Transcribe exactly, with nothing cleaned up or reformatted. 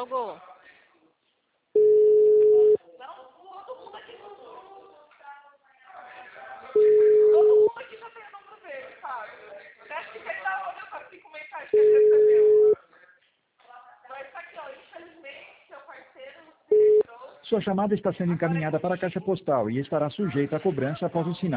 Algo? Todo mundo aqui já tem o número dele, sabe? Deve que ele tá olhando para cinco mensagens que ele recebeu. Mas tá aqui, ó, infelizmente, seu parceiro se retirou. Sua chamada está sendo encaminhada para a caixa postal e estará sujeita a cobrança após o sinal.